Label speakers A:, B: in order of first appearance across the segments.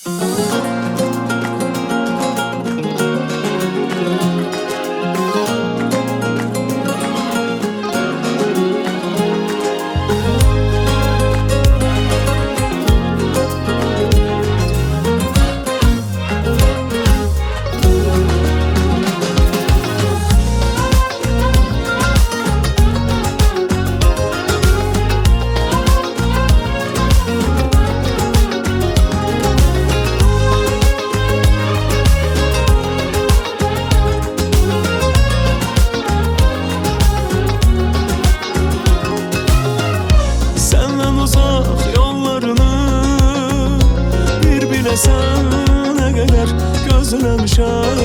A: Sen ne kadar gözlemişəm.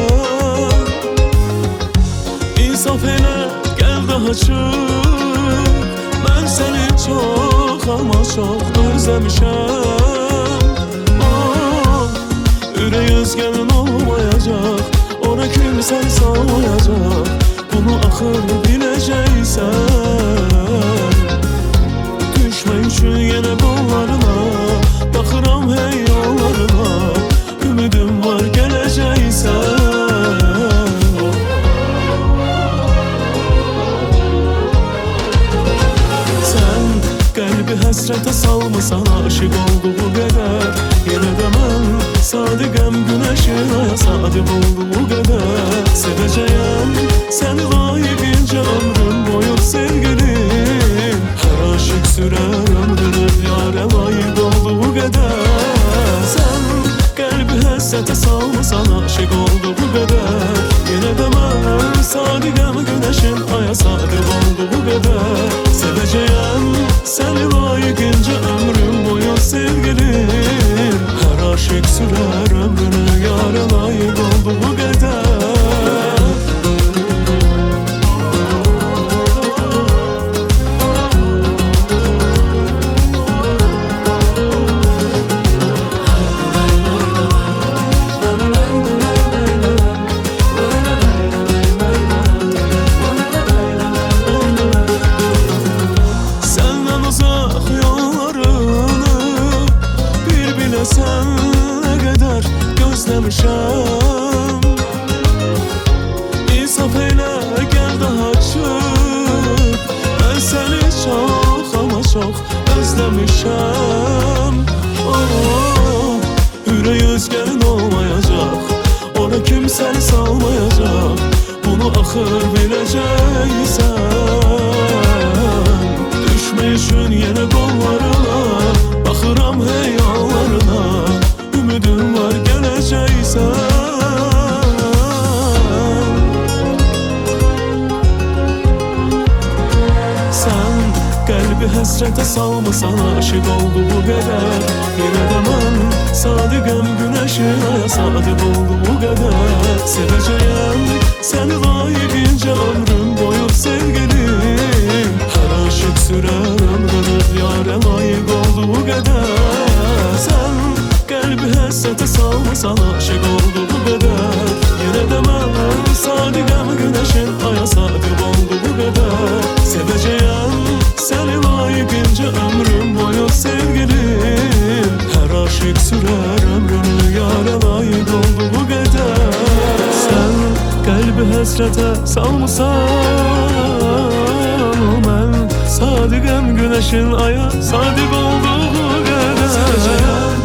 A: İnsaf elə, gəl daha çıx. Mən səni çox ama çox özləmişəm. Ürək özgənin olmayacaq, ona kimsən salmayacaq. Bunu axır biləcəksən. Düşmək üçün yenə qollarına baxıram hey yollarına. Ümidim var gələcəksən. Sən qəlbi həsrətə salmısan, aşıq olduğu qədər. Yenə də mən sadiqəm, günəşin aya sadim olduğu qədər. Sevəcəyəm səni layiqincə ömrüm boyu sevgilim. Hər aşıq sürər ömrünü yarə layiq olduğu qədər. Sən qəlbi həsrətə salmısan, aşıq olduğu qədər. Yenə də mən sadiqəm, günəşin aya sadim olduğu qədər. Sevəcəyəm səni layiqincə ömrüm boyu sevgilim. Hər aşıq sürər ömrünü yarə layiq olduğu qədər. Sen ne kadar gözlemişəm. İnsaf elə, gəl daha çıx. Mən səni çox ama çox özləmişəm. Ürək özgənin olmayacaq, ona kimsən salmayacaq. Bunu axır biləcəksən. Düşmək üçün yenə qollarına baxıram hey yollarına. Ümidim var gələcəksən. Sən qəlbi həsrətə salmısan, aşıq olduğu qədər. Yenə də mən sadiqəm, günəşin aya sadim olduğu qədər. Sevəcəyəm səni layiqincə ömrüm boyu sevgilim. Hər aşıq sürər ömrünü yarə layiq olduğu qədər. Sən qəlbi həsrətə salmısan, aşıq olduğu qədər. Yenə də mən sadiqəm, günəşin aya sadim olduğu qədər. Sevəcəyəm səni layiqincə ömrüm boyu sevgilim. Hər aşıq sürər ömrünü yarə layiq olduğu qədər. Sən qəlbi həsrətə salmısan, mən sadiqəm, günəşin aya sadiq olduğu qədər. Sevəcəyəm